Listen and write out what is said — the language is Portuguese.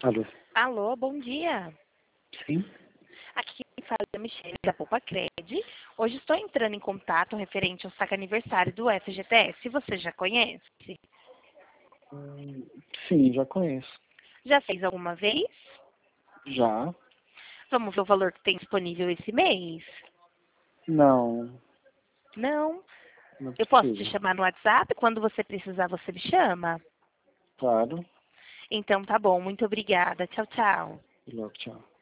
Alô? Alô, bom dia. Sim? Aqui quem fala é a Michelle da Poupa Cred. Hoje estou entrando em contato referente ao saque aniversário do FGTS. Você já conhece? Sim, já conheço. Já fez alguma vez? Já? Vamos ver o valor que tem disponível esse mês? Não, Não? não é Eu posso te possível. chamar no WhatsApp? Quando você precisar, você me chama? Claro. Então tá bom, muito obrigada. Tchau, tchau. Logo, tchau.